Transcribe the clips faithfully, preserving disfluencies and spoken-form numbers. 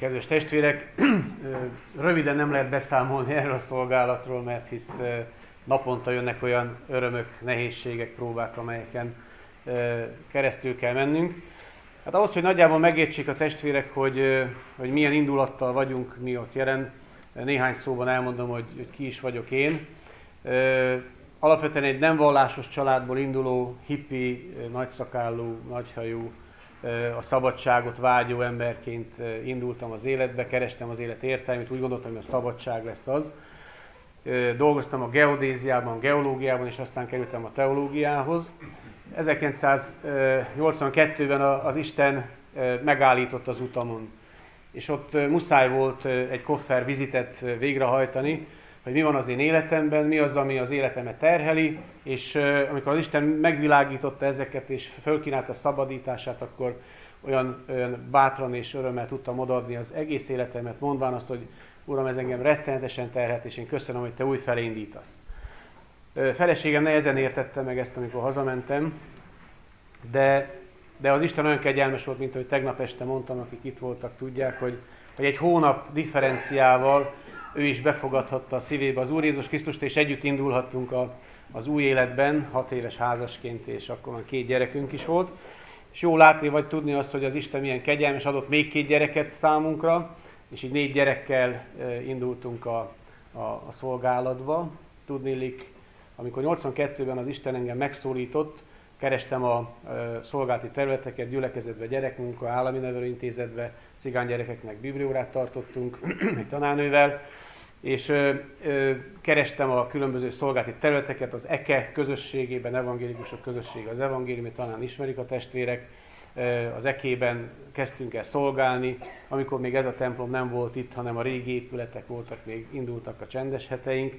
Kedves testvérek, röviden nem lehet beszámolni erről a szolgálatról, mert hisz naponta jönnek olyan örömök, nehézségek, próbák, amelyeken keresztül kell mennünk. Hát ahhoz, hogy nagyjából megértsék a testvérek, hogy, hogy milyen indulattal vagyunk mi ott jelen, néhány szóban elmondom, hogy, hogy ki is vagyok én. Alapvetően egy nem vallásos családból induló, hippi, nagyszakállú, nagyhajú, a szabadságot vágyó emberként indultam az életbe, kerestem az élet értelmét, úgy gondoltam, hogy a szabadság lesz az. Dolgoztam a geodéziában, geológiában, és aztán kerültem a teológiához. ezerkilencszáznyolcvankettőben az Isten megállított az utamon, és ott muszáj volt egy koffer vizitet végrehajtani, hogy mi van az én életemben, mi az, ami az életemet terheli, és amikor az Isten megvilágította ezeket, és fölkínálta a szabadítását, akkor olyan, olyan bátran és örömmel tudtam odaadni az egész életemet, mondván azt, hogy Uram, ez engem rettenetesen terhelt, és én köszönöm, hogy Te újfelé indítasz. Feleségem nehezen értette meg ezt, amikor hazamentem, de, de az Isten olyan kegyelmes volt, mint ahogy tegnap este mondtam, akik itt voltak, tudják, hogy, hogy egy hónap differenciával ő is befogadhatta a szívébe az Úr Jézus Krisztust, és együtt indulhattunk a, az új életben, hat éves házasként, és akkor már két gyerekünk is volt. És jó látni vagy tudni azt, hogy az Isten milyen kegyelmes, adott még két gyereket számunkra, és így négy gyerekkel indultunk a, a, a szolgálatba. Tudniillik, amikor nyolcvankettőben az Isten engem megszólított, kerestem a, a szolgálati területeket, gyülekezetbe, gyerekmunka, állami nevelőintézetbe, cigánygyerekeknek bibliórát tartottunk egy tanárnővel, és ö, ö, kerestem a különböző szolgálati területeket, az é ká e közösségében, evangélikusok közössége, az evangéliumot talán ismerik a testvérek, az é ká é-ben kezdtünk el szolgálni, amikor még ez a templom nem volt itt, hanem a régi épületek voltak, még indultak a csendes heteink,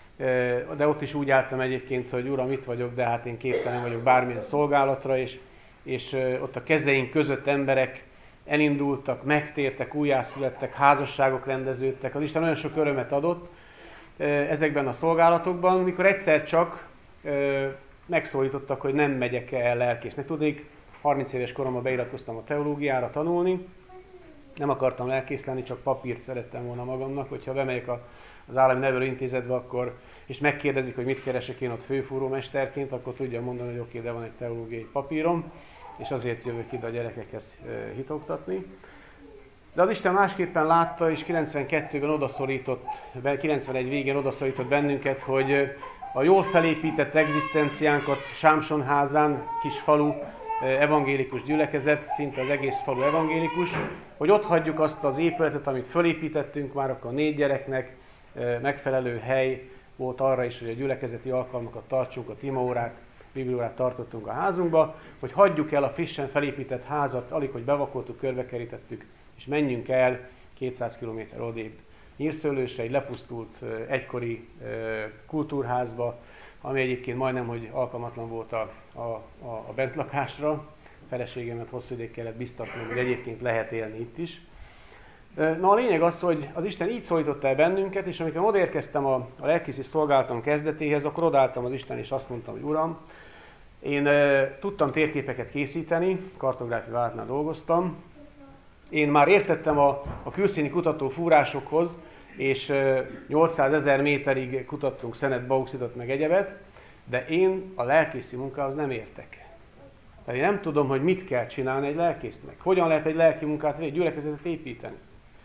de ott is úgy álltam egyébként, hogy Uram, itt vagyok, de hát én képtelen vagyok bármilyen szolgálatra, és, és ott a kezeink között emberek elindultak, megtértek, újjászülettek, házasságok rendeződtek. Az Isten olyan sok örömet adott ezekben a szolgálatokban, mikor egyszer csak megszólítottak, hogy nem megyek el lelkésznek. Tudnék, harminc éves koromban beiratkoztam a teológiára tanulni, nem akartam lelkész lenni, csak papírt szerettem volna magamnak, hogyha bemegyek az állami nevelőintézetbe, akkor, és megkérdezik, hogy mit keresek én ott főfúrómesterként, akkor tudja mondani, hogy oké, de van egy teológiai papírom, és azért jövök ide a gyerekekhez hitoktatni. De az Isten másképpen látta, és kilencvenkettőben odaszorított, kilencvenegy végén odaszorított bennünket, hogy a jól felépített egzisztenciánkat Sámsonházán, kis falu, evangélikus gyülekezet, szinte az egész falu evangélikus, hogy ott hagyjuk azt az épületet, amit fölépítettünk már akkor a négy gyereknek, megfelelő hely volt arra is, hogy a gyülekezeti alkalmakat tartsunk, a imaórát, bibliórát tartottunk a házunkba, hogy hagyjuk el a frissen felépített házat, alig, hogy bevakoltuk, körbekerítettük, és menjünk el kétszáz kilométer odébb Nyírszőlősre, egy lepusztult egykori kultúrházba, ami egyébként majdnem, hogy alkalmatlan volt a, a, a bentlakásra. A feleségemet hosszú ideig kellett biztatnom, hogy egyébként lehet élni itt is. Na a lényeg az, hogy az Isten így szólította el bennünket, és amikor odaérkeztem a, a lelkészi szolgálatom kezdetéhez, akkor odaálltam az Isten, és azt mondtam, hogy Uram, én e, tudtam térképeket készíteni, kartográfi vállalatnál dolgoztam, én már értettem a, a külszíni kutató fúrásokhoz, és e, nyolcszázezer méterig kutattunk szenet, bauxitot, meg egyebet, de én a lelkészi munkához nem értek. Tehát én nem tudom, hogy mit kell csinálni egy lelkésznek. Hogyan lehet egy lelki munkát, egy gyülekezetet építeni.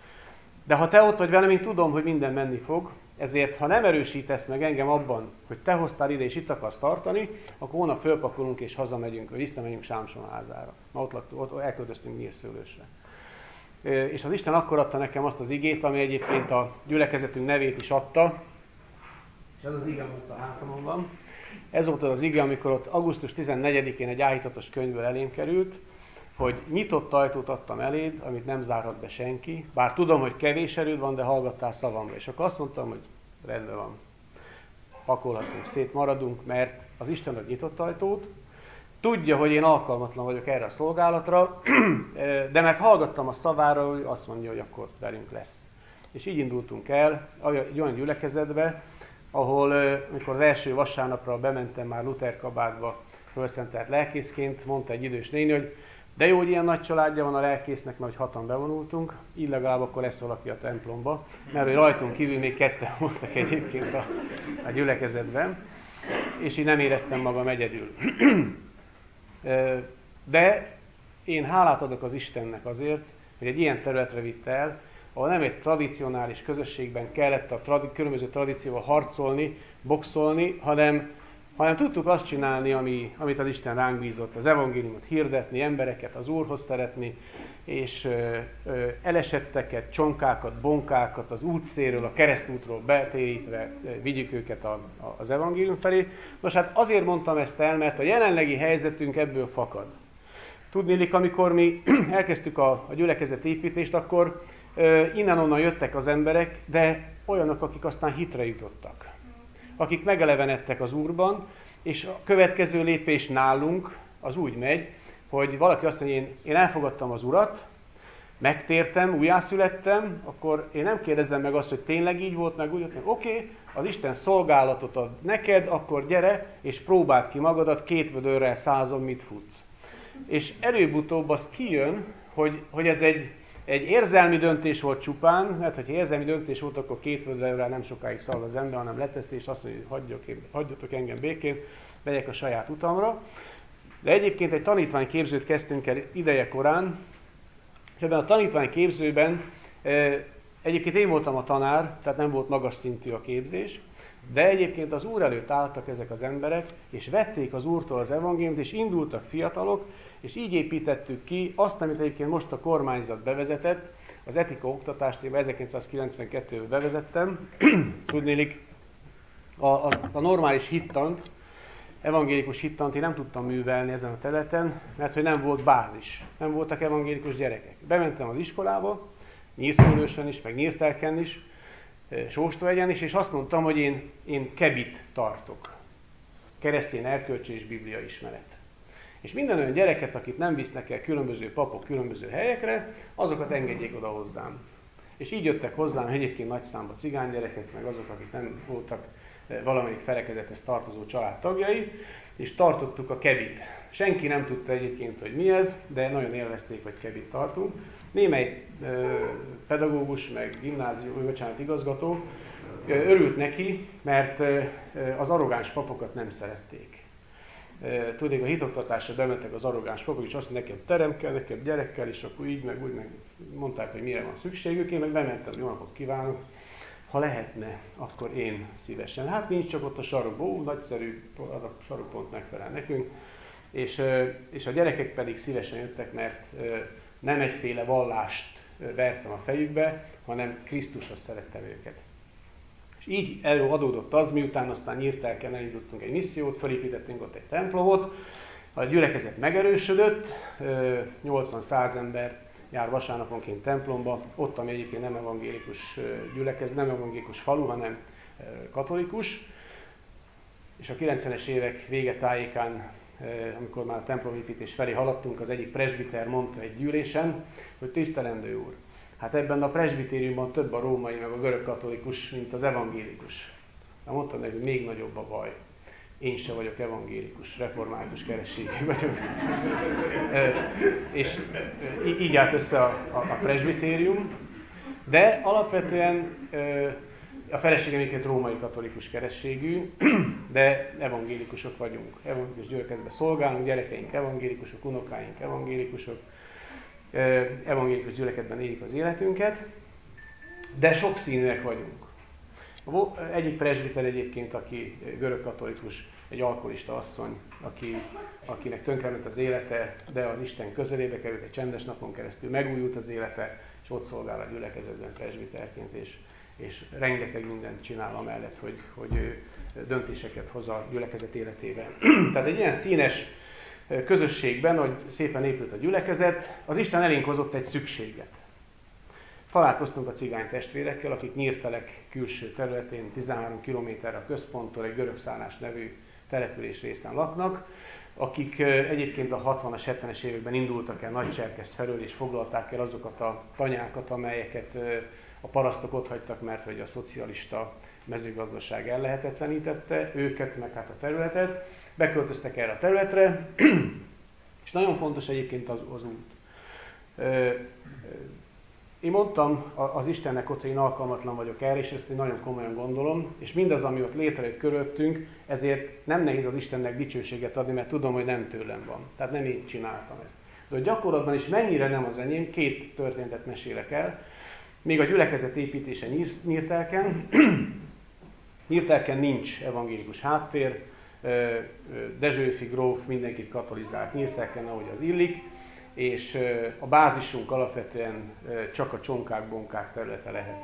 De ha te ott vagy velem, én tudom, hogy minden menni fog, ezért ha nem erősítesz meg engem abban, hogy te hoztál ide és itt akarsz tartani, akkor hónap fölpakolunk és hazamegyünk, vagy visszamegyünk Sámsonházára. Ma ott, laktunk, ott elköltöztünk Nyírszőlősre. És az Isten akkor adta nekem azt az igét, ami egyébként a gyülekezetünk nevét is adta, és ez az ige most a hátamon van. Ez volt az az ige, amikor ott augusztus tizennegyedikén egy áhítatos könyvből elém került, hogy nyitott ajtót adtam eléd, amit nem zárhat be senki, bár tudom, hogy kevés erőd van, de hallgattál szavamra. És akkor azt mondtam, hogy rendben van, pakolhatunk szét, maradunk, mert az Isten ad nyitott ajtót, tudja, hogy én alkalmatlan vagyok erre a szolgálatra, de mert hallgattam a szavára, hogy azt mondja, hogy akkor velünk lesz. És így indultunk el egy olyan gyülekezetbe, ahol, amikor az első vasárnapra bementem már Luther kabátba, fölszentelt lelkészként, mondta egy idős néni, hogy De jó, hogy ilyen nagy családja van a lelkésznek, mert hogy hatan bevonultunk, így legalább akkor lesz valaki a templomba, mert hogy rajtunk kívül még ketten voltak egyébként a, a gyülekezetben, és így nem éreztem magam egyedül. De én hálát adok az Istennek azért, hogy egy ilyen területre vitt el, ahol nem egy tradicionális közösségben kellett a tradi- különböző tradícióval harcolni, boxolni, hanem, hanem tudtuk azt csinálni, ami, amit az Isten ránk bízott, az evangéliumot hirdetni, embereket az Úrhoz szeretni, és ö, ö, elesetteket, csonkákat, bonkákat az útszéről, a keresztútról betérítve ö, vigyük őket a, a, az evangélium felé. Nos, hát azért mondtam ezt el, mert a jelenlegi helyzetünk ebből fakad. Tudniillik, amikor mi elkezdtük a, a gyülekezet építést, akkor ö, innen-onnan jöttek az emberek, de olyanok, akik aztán hitre jutottak. Akik megelevenedtek az Úrban, és a következő lépés nálunk az úgy megy, hogy valaki azt mondja, én, én elfogadtam az Urat, megtértem, újjászülettem, akkor én nem kérdezem meg azt, hogy tényleg így volt, meg úgy volt, oké, okay, az Isten szolgálatot ad neked, akkor gyere, és próbáld ki magadat, két vödörrel százon mit futsz. És előbb-utóbb az kijön, hogy, hogy ez egy, egy érzelmi döntés volt csupán, mert ha érzelmi döntés volt, akkor két vödörrel nem sokáig szalad az ember, hanem leteszi, és azt mondja, hogy hagyjuk, hagyjatok engem békén, megyek a saját utamra. De egyébként egy tanítványképzőt kezdtünk el ideje korán, és ebben a tanítványképzőben e, egyébként én voltam a tanár, tehát nem volt magas szintű a képzés, de egyébként az Úr előtt álltak ezek az emberek, és vették az Úrtól az evangéliumot, és indultak fiatalok, és így építettük ki azt, amit egyébként most a kormányzat bevezetett, az etika oktatást én ezerkilencszázkilencvenkettőben bevezettem, tudnélik a, a, a normális hittant, evangélikus hittant én nem tudtam művelni ezen a területen, mert hogy nem volt bázis, nem voltak evangélikus gyerekek. Bementem az iskolába, Nyírszőlősön is, meg Nyírtelken is, Sóstvegyen is, és azt mondtam, hogy én, én kebit tartok. Keresztény erkölcsi és biblia ismeret. És minden olyan gyereket, akit nem visznek el különböző papok különböző helyekre, azokat engedjék oda hozzám. És így jöttek hozzám egyébként nagy számba cigány gyerekek, meg azok, akik nem voltak valamelyik felekezethez tartozó család tagjai, és tartottuk a kebit. Senki nem tudta egyébként, hogy mi ez, de nagyon élvezték, hogy kebit tartunk. Némely ö, pedagógus, meg gimnázium, bocsánat, igazgató ö, örült neki, mert ö, az arrogáns papokat nem szerették. Tudnék, a hitoktatásra bementek az arrogáns papok, és azt mondják, nekem terem kell, nekem gyerek kell, és akkor így, meg úgy, meg mondták, hogy mire van szükségük. Én meg bementem, jó napot kívánok, ha lehetne, akkor én szívesen. Hát nincs csak ott a sarokban, ó, nagyszerű, az a sarok pont megfelel nekünk. És, és a gyerekek pedig szívesen jöttek, mert nem egyféle vallást vertem a fejükbe, hanem Krisztushoz szerettem őket. És így előadódott az, miután aztán Nyírtelken elindultunk egy missziót, felépítettünk ott egy templomot, a gyülekezet megerősödött, nyolcvan-száz ember jár vasárnaponként templomba, ott, ami egyébként nem evangélikus gyülekezet, nem evangélikus falu, hanem katolikus. És a kilencvenes évek vége tájékán, amikor már a templomépítés felé haladtunk, az egyik presbiter mondta egy gyűlésen, hogy tisztelendő úr, hát ebben a presbitériumban több a római, meg a görög katolikus, mint az evangélikus. Aztán mondtam neki, hogy még nagyobb a baj. Én se vagyok evangélikus, református kerességű vagyok. e, és e, így állt össze a, a, a presbitérium, de alapvetően e, a feleségem egyébként római katolikus kerességű, de evangélikusok vagyunk. Evangélikus gyülekezetben szolgálunk, gyerekeink evangélikusok, unokáink evangélikusok, e, evangélikus gyülekezetben éljük az életünket, de sokszínűek vagyunk. Egyik presbiter egyébként, aki görögkatolikus, egy alkoholista asszony, aki, akinek tönkrement az élete, de az Isten közelébe került egy csendes napon keresztül, megújult az élete, és ott szolgál a gyülekezetben presbiterként, és, és rengeteg mindent csinál amellett, hogy, hogy ő döntéseket hoz a gyülekezet életében. Tehát egy ilyen színes közösségben, hogy szépen épült a gyülekezet, az Isten elénk hozott egy szükséget. Találkoztunk a cigány testvérekkel, akik Nyírtelek külső területén, tizenhárom kilométerre a központtól egy Görögszállás nevű település részen laknak, akik egyébként a hatvanas, hetvenes években indultak el Nagycserkesz felől, és foglalták el azokat a tanyákat, amelyeket a parasztok otthagytak, mert hogy a szocialista mezőgazdaság ellehetetlenítette őket, meg hát a területet. Beköltöztek erre a területre, és És nagyon fontos egyébként az, az út. Én mondtam az Istennek ott, hogy én alkalmatlan vagyok erre, és ezt én nagyon komolyan gondolom, és mindaz, ami ott létrejött körülöttünk, ezért nem nehéz az Istennek dicsőséget adni, mert tudom, hogy nem tőlem van. Tehát nem én csináltam ezt. De a gyakorlatban is mennyire nem az enyém, két történetet mesélek el. Még a gyülekezet építése Nyírtelken. Nyírtelken nincs evangélikus háttér, Dezsőfi gróf mindenkit katolizált Nyírtelken, ahogy az illik, és a bázisunk alapvetően csak a Csonkák-Bonkák területe lehet.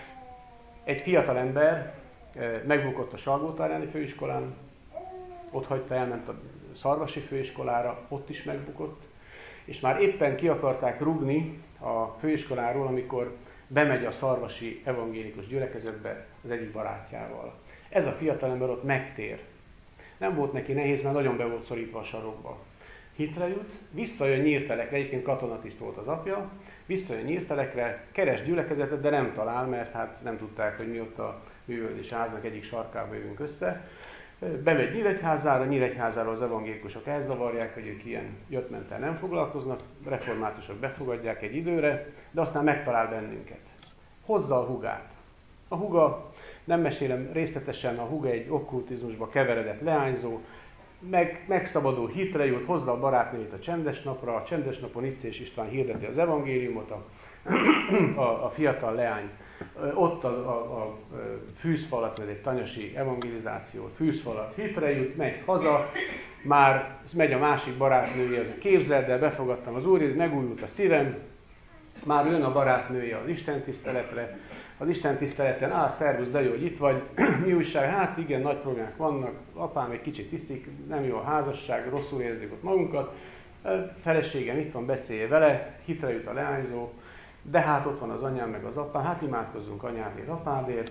Egy fiatal ember megbukott a Salgótarjáni főiskolán, ott hagyta, elment a Szarvasi főiskolára, ott is megbukott, és már éppen ki akarták rúgni a főiskoláról, amikor bemegy a szarvasi evangélikus gyülekezetbe az egyik barátjával. Ez a fiatalember ott megtér. Nem volt neki nehéz, mert nagyon be volt szorítva a sarokba. Hitre jut, visszajön Nyírtelekre, egyébként katonatiszt volt az apja, visszajön Nyírtelekre, keres gyülekezetet, de nem talál, mert hát nem tudták, hogy mi ott a művelődési háznak egyik sarkába jövünk össze. Bemegy Nyíregyházára, Nyíregyházára az evangélikusok elzavarják, hogy ők ilyen jött-mentel nem foglalkoznak, reformátusok befogadják egy időre, de aztán megtalál bennünket. Hozza a hugát. A huga, nem mesélem részletesen, a huga egy okkultizmusba keveredett leányzó, meg, megszabadul hitre jut, hozza a barátnőjét a csendes napra, a csendes napon Icés István hirdeti az evangéliumot, a, a, a fiatal leány ott a, a, a fűzfalat, vagy egy tanyasi evangelizáció, fűzfalat hitre jut, megy haza, már megy a másik barátnője, az képzeld el, befogadtam az Úr, megújult a szívem, már jön a barátnője az istentiszteletre, az istentiszteleten, á, szervusz, de jó, hogy itt vagy, mi újság? Hát igen, nagy problémák vannak, apám egy kicsit iszik, nem jó a házasság, rosszul érzik ott magunkat, feleségem itt van, beszélje vele, hitre jut a leányzó, de hát ott van az anyám meg az apám, hát imádkozzunk anyádért, apádért,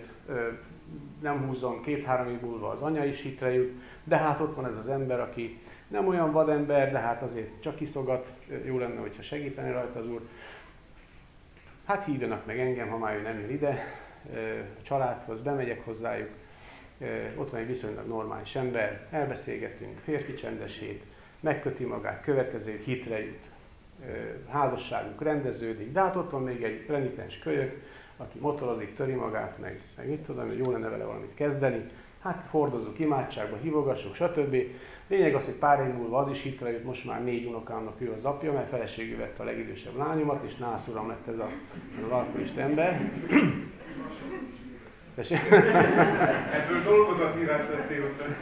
nem húzom, két-három év múlva az anya is hitre jut, de hát ott van ez az ember, aki nem olyan vadember, de hát azért csak iszogat, jó lenne, hogyha segíteni rajta az Úr. Hát hívjanak meg engem, ha már ő nem jön ide, a családhoz, bemegyek hozzájuk, ott van egy viszonylag normális ember, elbeszélgetünk, férfi csendes hét, megköti magát, következő hitre jut, házasságuk rendeződik, de hát ott van még egy renitens kölyök, aki motorozik, töri magát, meg, meg mit tudom, hogy jó lenne vele valamit kezdeni, hát hordozzuk imádságba, hívogassuk, stb. Lényeg az, hogy pár év múlva az is hitre jut, most már négy unokámnak ő az apja, mert feleségül vette a legidősebb lányomat, és nászuram lett ez, a, ez az alkoholista ember. Ebből dolgozatírás lesz délután.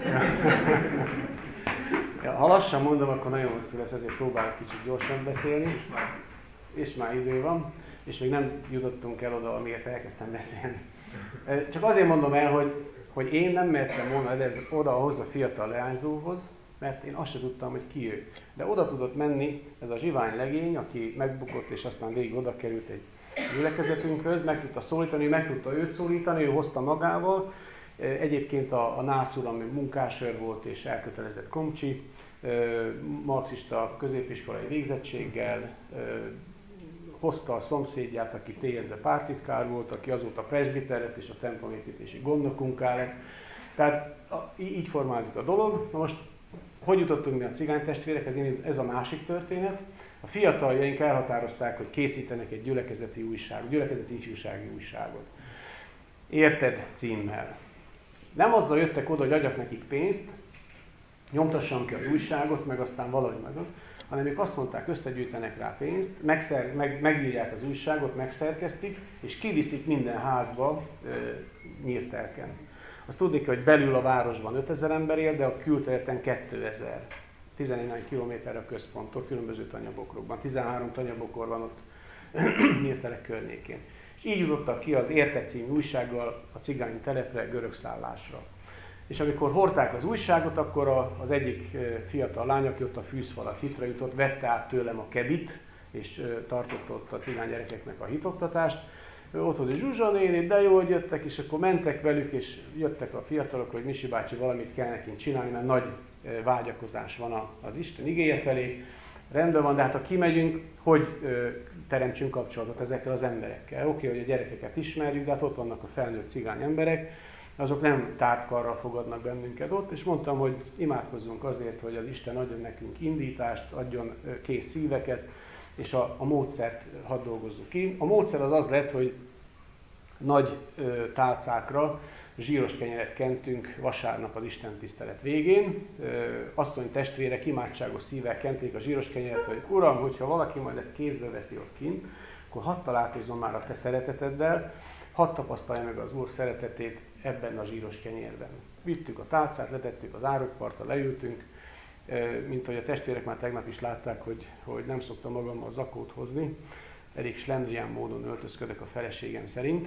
Ja, ha lassan mondom, akkor nagyon hosszú lesz, ezért próbálok kicsit gyorsan beszélni. És már idő van, és még nem jutottunk el oda, amiért elkezdtem beszélni. Csak azért mondom el, hogy, hogy én nem mertem volna oda ahhoz a fiatal leányzóhoz, mert én azt sem tudtam, hogy ki ő. De oda tudott menni ez a zsivány legény, aki megbukott, és aztán végig oda került egy gyülekezetünkhöz, meg tudta szólítani, meg tudta őt szólítani, ő hozta magával. Egyébként a, a nászúr, ami munkásőr volt és elkötelezett komcsi, marxista középiskolai végzettséggel, hozta a szomszédját, aki té es zé pártitkár volt, aki azóta presbiter lett és a templomépítési gondnokunká lett. Tehát így formálódik a dolog. Na most, hogy jutottunk mi a cigánytestvérekhez? Ez a másik történet. A fiataljaink elhatározták, hogy készítenek egy gyülekezeti újságot, gyülekezeti ifjúsági újságot. Érted címmel. Nem azzal jöttek oda, hogy adjak nekik pénzt, nyomtassam ki az újságot, meg aztán valahogy meg, hanem ők azt mondták, összegyűjtenek rá pénzt, megszer, meg, megírják az újságot, megszerkesztik, és kiviszik minden házba e, Nyírtelken. Azt tudni kell, hogy belül a városban ötezer ember él, de a külterületen kétezer. tizennégy kilométerre a központtól, különböző tanyabokrokban. tizenhárom tanyabokor van ott Nyírtelek környékén. És így jutottak ki az Érted című újsággal a cigány telepre, görög szállásra. És amikor hordták az újságot, akkor az egyik fiatal lány, aki ott a fűzfalat hitre jutott, vette át tőlem a kebit, és tartotta ott a cigány gyerekeknek a hitoktatást. Ott volt egy Zsuzsa néni, de jó, hogy jöttek, és akkor mentek velük, és jöttek a fiatalok, hogy Misi bácsi, valamit kell nekünk csinálni, mert nagy vágyakozás van az Isten igéje felé. Rendben van, de hát ha kimegyünk, hogy ö, teremtsünk kapcsolatot ezekkel az emberekkel. Oké, hogy a gyerekeket ismerjük, de hát ott vannak a felnőtt cigány emberek, azok nem tártkarral fogadnak bennünket ott, és mondtam, hogy imádkozzunk azért, hogy az Isten adjon nekünk indítást, adjon kész szíveket, és a, a módszert hadd dolgozzuk ki. A módszer az az lett, hogy nagy ö, tálcákra zsíros kenyeret kentünk vasárnap az Isten tisztelet végén. Ö, asszony testvérek imádságos szívvel kenték a zsíros kenyeret, hogy Uram, hogyha valaki majd ezt kézbe veszi ott kint, akkor hadd találkozzon már a te szereteteddel, hadd tapasztalja meg az Úr szeretetét ebben a zsíros kenyérben. Vittük a tálcát, letettük az árokpartra, leültünk, mint ahogy a testvérek már tegnap is látták, hogy, hogy nem szoktam magammal zakót hozni, elég slendrián módon öltözködök a feleségem szerint.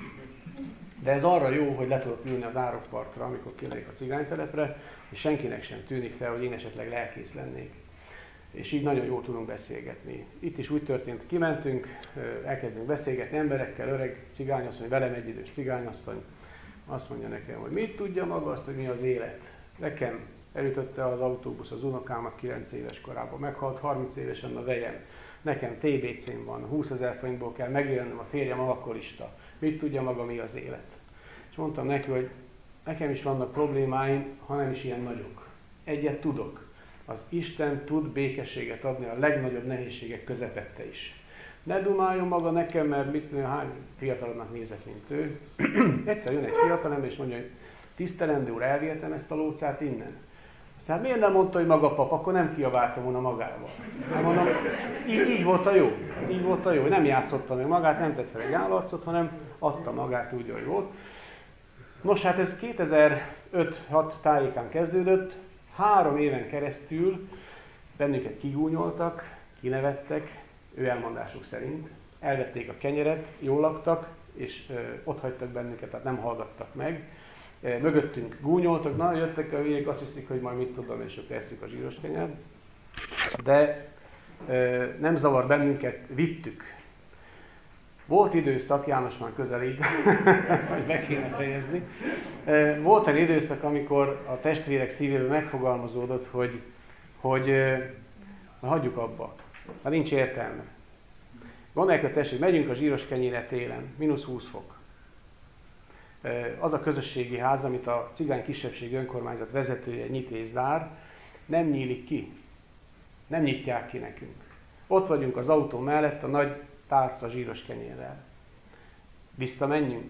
De ez arra jó, hogy le tudok ülni az árokpartra, amikor kimegyek a cigánytelepre, és senkinek sem tűnik fel, hogy én esetleg lelkész lennék. És így nagyon jól tudunk beszélgetni. Itt is úgy történt, kimentünk, elkezdünk beszélgetni emberekkel, öreg cigányasszony, velem egyidős cigányasszony, azt mondja nekem, hogy mit tudja maga azt, hogy mi az élet. Nekem elütötte az autóbusz az unokámat kilenc éves korában, meghalt harminc évesen a vejem. Nekem té bé cém van, húszezer forintból kell megélnem, a férjem alkoholista. Mit tudja maga, mi az élet? És mondtam neki, hogy nekem is vannak problémáim, ha nem is ilyen nagyok. Egyet tudok. Az Isten tud békességet adni a legnagyobb nehézségek közepette is. Ne dumáljon maga nekem, mert mit, hány fiatalabbnak nézek, mint ő. Egyszer jön egy fiatalember, és mondja, hogy tisztelendő úr, elvihetem ezt a lócát innen. Aztán miért nem mondta, hogy maga pap, akkor nem kiabáltam volna magával. Hát mondom, így, így volt a jó. Így volt a jó. Nem játszotta meg magát, nem tett fel egy állarcot, hanem adta magát úgy, hogy volt. Nos, hát ez kétezer-öt-hat tájékán kezdődött. Három éven keresztül bennünket kigúnyoltak, kinevettek, ő elmondásuk szerint. Elvették a kenyeret, jól laktak, és ö, ott hagytak bennünket, tehát nem hallgattak meg. E, mögöttünk gúnyoltak, na jöttek a hülyék, azt hiszik, hogy majd mit tudom, és akkor eszük a zsíros kenyeret. De ö, nem zavar bennünket, vittük. Volt időszak, János már közelít, hogy be kéne fejezni. Volt egy időszak, amikor a testvérek szívéből megfogalmazódott, hogy, hogy na, hagyjuk abba, hát nincs értelme. Gondolják a testvérek, megyünk a zsíros kenyére télen, mínusz húsz fok. Az a közösségi ház, amit a cigány kisebbség önkormányzat vezetője nyit és zár, nem nyílik ki. Nem nyitják ki nekünk. Ott vagyunk az autó mellett, a nagy tálca zsíros kenyérrel. Visszamenjünk?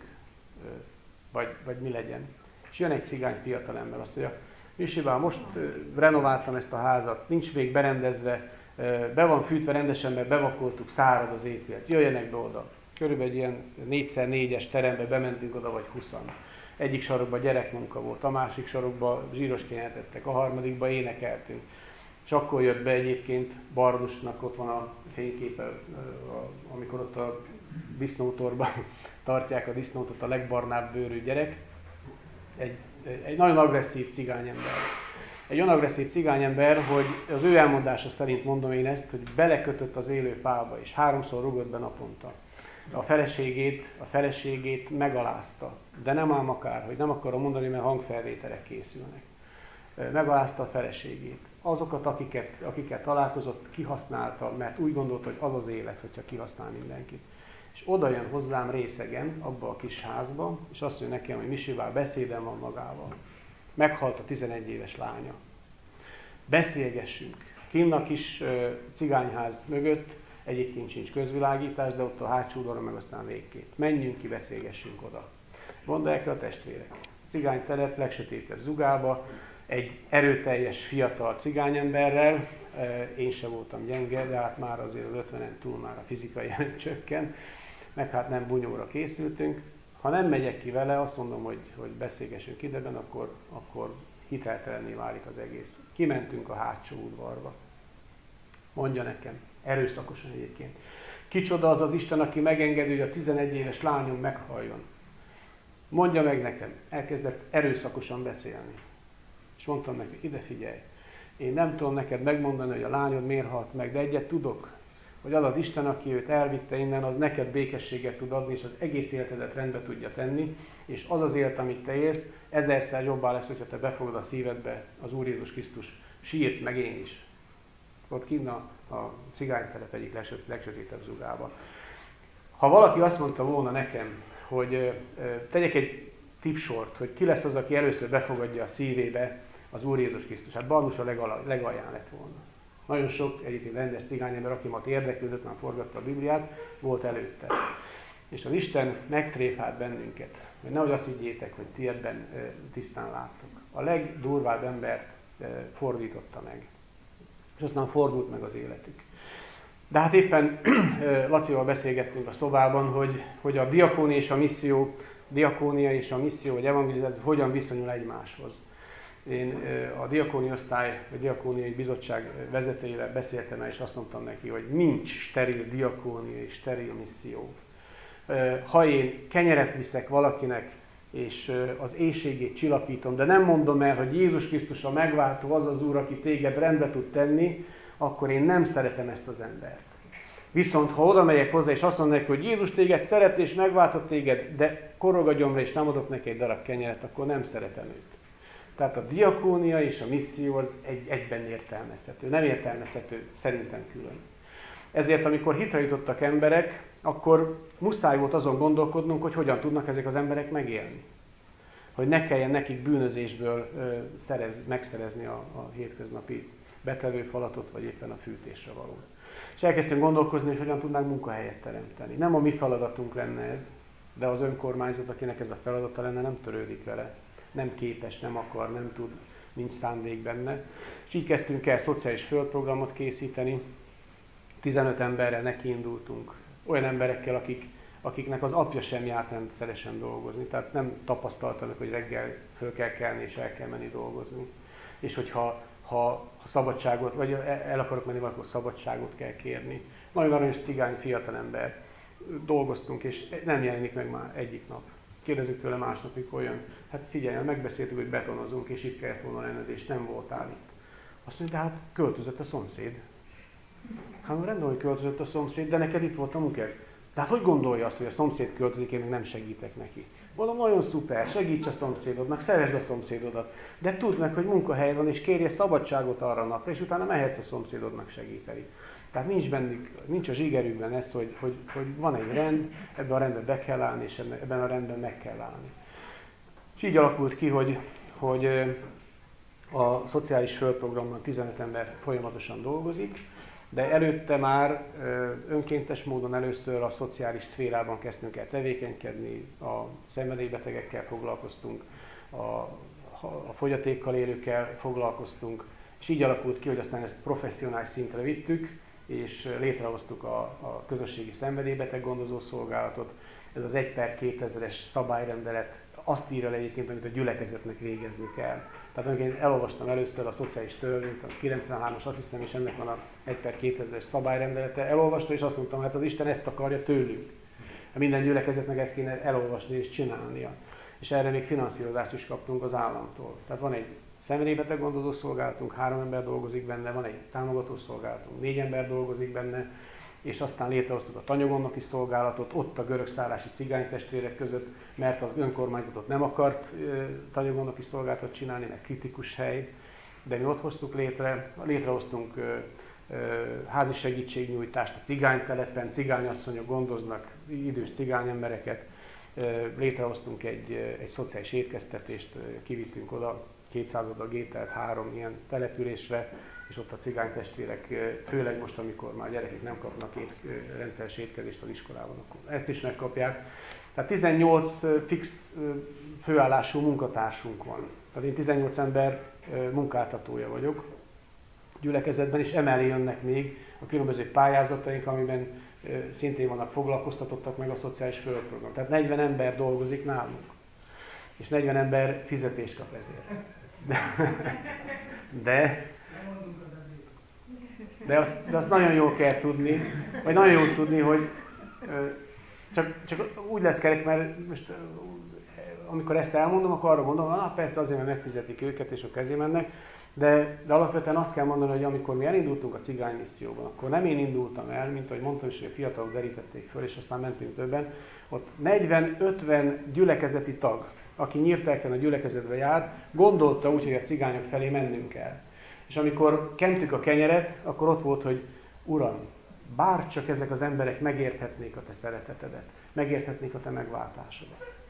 Vagy, vagy mi legyen? És jön egy cigány fiatalember, azt mondja, Misibá, most renováltam ezt a házat, nincs még berendezve, be van fűtve rendesen, mert bevakoltuk, szárad az épület, jöjjenek be oda. Körülbelül egy ilyen négy szer négyes terembe bementünk oda, vagy húszan. Egyik sarokban gyerekmunka volt, a másik sarokban zsíros kenyeret ettek, a harmadikban énekeltünk. És akkor jött be egyébként Barnusnak, ott van a fényképe, amikor ott a disznótorban tartják a disznótot, a legbarnább bőrű gyerek. Egy, egy nagyon agresszív cigányember. Egy olyan agresszív cigányember, hogy az ő elmondása szerint mondom én ezt, hogy belekötött az élő fába, és háromszor rugott be naponta. A feleségét, a feleségét megalázta, de nem ám akár, hogy nem akarom mondani, mert hangfelvételek készülnek. Megalázta a feleségét. Azokat, akiket, akikkel találkozott, kihasználta, mert úgy gondolta, hogy az az élet, hogyha kihasznál mindenkit. És oda jön hozzám részegen, abba a kis házba, és azt mondja nekem, hogy Misivá, beszédem van magával. Meghalt a tizenegy éves lánya. Beszélgessünk. Kinn a kis uh, cigányház mögött, egyébként sincs közvilágítás, de ott a hátsó udvaron meg aztán végképp. Menjünk ki, beszélgessünk oda. Gondolják a testvérek. Cigánytelep, legsötétebb Zugába, egy erőteljes, fiatal cigányemberrel, én sem voltam gyenge, de hát már azért az ötvenen túl már a fizikai erő csökken, meg hát nem bunyóra készültünk. Ha nem megyek ki vele, azt mondom, hogy, hogy beszélgessünk ideben, akkor, akkor hiteltelenné válik az egész. Kimentünk a hátsó udvarba. Mondja nekem, erőszakosan egyébként. Kicsoda az az Isten, aki megengedi, hogy a tizenegy éves lányom meghalljon. Mondja meg nekem, elkezdett erőszakosan beszélni. És mondtam neki, ide figyelj, én nem tudom neked megmondani, hogy a lányod miért halt meg, de egyet tudok, hogy az az Isten, aki őt elvitte innen, az neked békességet tud adni, és az egész életedet rendbe tudja tenni, és az az élet, amit te élsz, ezerszer jobbá lesz, hogyha te befogod a szívedbe az Úr Jézus Krisztus sírt, meg én is. Ott kinn a, a cigánytelep egyik legsöt, legsötétebb Zugába. Ha valaki azt mondta volna nekem, hogy ö, ö, tegyek egy tipsort, hogy ki lesz az, aki először befogadja a szívébe az Úr Jézus Krisztus. Hát Barnus a legal- legalján lett volna. Nagyon sok egyébként rendes cigányember, aki majd érdeklődött, már forgatta a Bibliát, volt előtte. És az Isten megtréfált bennünket, hogy nehogy azt higgyétek, hogy ti ebben tisztán láttok. A legdurvább embert fordította meg. És aztán fordult meg az életük. De hát éppen Lacival beszélgettünk a szobában, hogy, hogy a diakónia és a misszió, diakónia és a misszió, vagy evangelizáció hogyan viszonyul egymáshoz. Én a diakónia osztály, vagy diakóniai bizottság vezetőjével beszéltem el, és azt mondtam neki, hogy nincs steril diakónia és steril misszió. Ha én kenyeret viszek valakinek, és az éhségét csillapítom, de nem mondom el, hogy Jézus Krisztus a megváltó, az az Úr, aki téged rendbe tud tenni, akkor én nem szeretem ezt az embert. Viszont ha oda megyek hozzá, és azt mondom neki, hogy Jézus téged szeret, és megváltott téged, de korog a gyomra, és nem adok neki egy darab kenyeret, akkor nem szeretem őt. Tehát a diakónia és a misszió az egy, egyben értelmezhető, nem értelmezhető szerintem külön. Ezért, amikor hitre jutottak emberek, akkor muszáj volt azon gondolkodnunk, hogy hogyan tudnak ezek az emberek megélni. Hogy ne kelljen nekik bűnözésből ö, szerez, megszerezni a, a hétköznapi betevőfalatot, vagy éppen a fűtésre való. És elkezdtünk gondolkozni, hogy hogyan tudnánk munkahelyet teremteni. Nem a mi feladatunk lenne ez, de az önkormányzat, akinek ez a feladata lenne, nem törődik vele. Nem képes, nem akar, nem tud, nincs szándék benne. És így kezdtünk el szociális földprogramot készíteni. tizenöt emberrel nekiindultunk. Olyan emberekkel, akik, akiknek az apja sem járt rendszeresen dolgozni. Tehát nem tapasztaltanak, hogy reggel föl kell kelni és el kell menni dolgozni. És hogyha ha, ha szabadságot, vagy el akarok menni, akkor szabadságot kell kérni. Nagyon aranyos cigány fiatalember. Dolgoztunk, és nem jelenik meg már egyik nap. Kérdezzük tőle másnap, mikor jön. Hát figyelj, megbeszéltük, hogy betonozunk, és itt kellett volna lenned, és nem voltál itt. Azt mondja, de hát költözött a szomszéd. Hát rendben, hogy költözött a szomszéd, de neked itt volt a munkád. De hát hogy gondolja azt, hogy a szomszéd költözik, én meg nem segítek neki? Mondom, nagyon szuper, segíts a szomszédodnak, szeresd a szomszédodat. De tudd meg, hogy munkahely van, és kérje szabadságot arra a napra, és utána mehetsz a szomszédodnak segíteni. Tehát nincs bennük, nincs a zsigerükben ez, hogy, hogy, hogy van egy rend, ebben a rendben be kell állni, és ebben a rendben meg kell állni. És így alakult ki, hogy, hogy a szociális földprogramban tizenöt ember folyamatosan dolgozik, de előtte már önkéntes módon először a szociális szférában kezdtünk el tevékenykedni, a szenvedélybetegekkel foglalkoztunk, a, a fogyatékkal élőkkel foglalkoztunk, és így alakult ki, hogy aztán ezt professzionális szintre vittük, és létrehoztuk a, a közösségi szenvedélybeteg gondozó szolgálatot. Ez az egy per kétezres szabályrendelet azt írja le egyébként, amit a gyülekezetnek végezni kell. Tehát én elolvastam először a szociális törvényt, a kilencvenhármas, azt hiszem, és ennek van a egy per kétezres szabályrendelete. Elolvastam, és azt mondtam, hát az Isten ezt akarja tőlünk. Minden gyülekezetnek ezt kéne elolvasni és csinálnia. És erre még finanszírozást is kaptunk az államtól. Tehát van egy szenvedélybeteg gondozó szolgálatunk, három ember dolgozik benne, van egy támogató szolgálatunk, négy ember dolgozik benne, és aztán létrehoztuk a tanyogonnoki szolgálatot, ott a görög szállási cigánytestvérek között, mert az önkormányzatot nem akart e, tanyogonnoki szolgálatot csinálni, mert kritikus hely, de mi ott hoztuk létre, létrehoztunk e, e, házi segítségnyújtást a cigánytelepen, cigányasszonyok gondoznak idős cigányembereket, e, létrehoztunk egy, egy szociális étkeztetést, kivittünk oda kétszáz adag ételt három ilyen településre, és ott a cigánytestvérek, főleg most, amikor már gyerekek nem kapnak ét, rendszeres étkezést az iskolában, akkor ezt is megkapják. Tehát tizennyolc fix főállású munkatársunk van. Tehát én tizennyolc ember munkáltatója vagyok gyülekezetben, és emellé jönnek még a különböző pályázataink, amiben szintén vannak foglalkoztatottak meg a szociális földprogram. Tehát negyven ember dolgozik nálunk, és negyven ember fizetést kap ezért. De, de De azt, de azt nagyon jól kell tudni, vagy nagyon jól tudni, hogy csak, csak úgy lesz kerek, mert most amikor ezt elmondom, akkor arra mondom, hogy persze azért, mert megfizetik őket, és a kezé mennek, de, de alapvetően azt kell mondani, hogy amikor mi elindultunk a cigány misszióban, akkor nem én indultam el, mint ahogy mondtam is, hogy a fiatalok derítették föl, és aztán mentünk többen, ott negyven-ötven gyülekezeti tag, aki Nyírtelken a gyülekezetbe jár, gondolta úgy, hogy a cigányok felé mennünk kell. És amikor kentük a kenyeret, akkor ott volt, hogy Uram, bárcsak ezek az emberek megérthetnék a te szeretetedet, megérthetnék a te megváltásodat.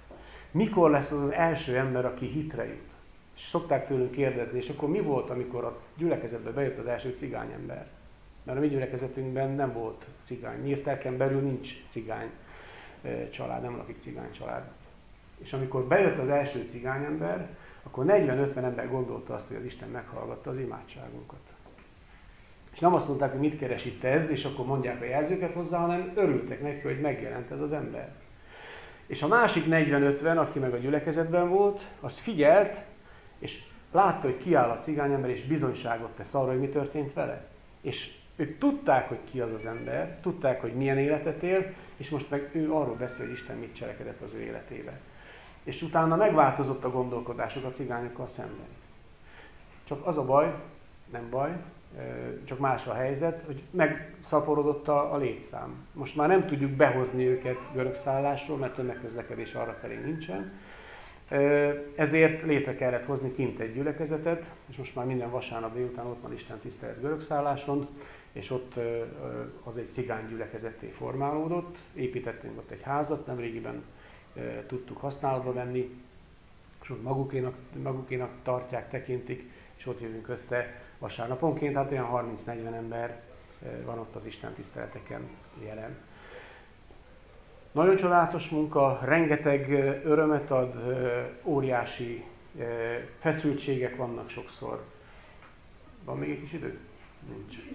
Mikor lesz az az első ember, aki hitre jut? És szokták tőlünk kérdezni, és akkor mi volt, amikor a gyülekezetbe bejött az első cigány ember? Mert a mi gyülekezetünkben nem volt cigány. Nyírtelken belül nincs cigány család, nem lakik cigány család. És amikor bejött az első cigány ember, akkor negyven-ötven ember gondolta azt, hogy az Isten meghallgatta az imádságunkat. És nem azt mondták, hogy mit keres itt ez, és akkor mondják a jelzőket hozzá, hanem örültek neki, hogy megjelent ez az ember. És a másik negyven-ötven, aki meg a gyülekezetben volt, az figyelt, és látta, hogy kiáll a cigányember, és bizonyságot tesz arra, hogy mi történt vele. És ők tudták, hogy ki az az ember, tudták, hogy milyen életet él, és most meg ő arról beszél, hogy Isten mit cselekedett az ő életébe. És utána megváltozott a gondolkodásuk a cigányokkal szemben. Csak az a baj, nem baj, csak más a helyzet, hogy megszaporodott a, a létszám. Most már nem tudjuk behozni őket görögszállásról, mert tömegközlekedés arrafelé nincsen. Ezért létre kellett hozni kint egy gyülekezetet, és most már minden vasárnap délután ott van Isten tisztelet görögszálláson, és ott az egy cigány gyülekezetté formálódott. Építettünk ott egy házat, nemrégiben tudtuk használatba venni, és ott magukénak, magukénak tartják, tekintik, és ott jövünk össze vasárnaponként, hát olyan harminc-negyven ember van ott az Isten tiszteleteken jelen. Nagyon csodálatos munka, rengeteg örömet ad, óriási feszültségek vannak sokszor. Van még egy kis idő? Nincs.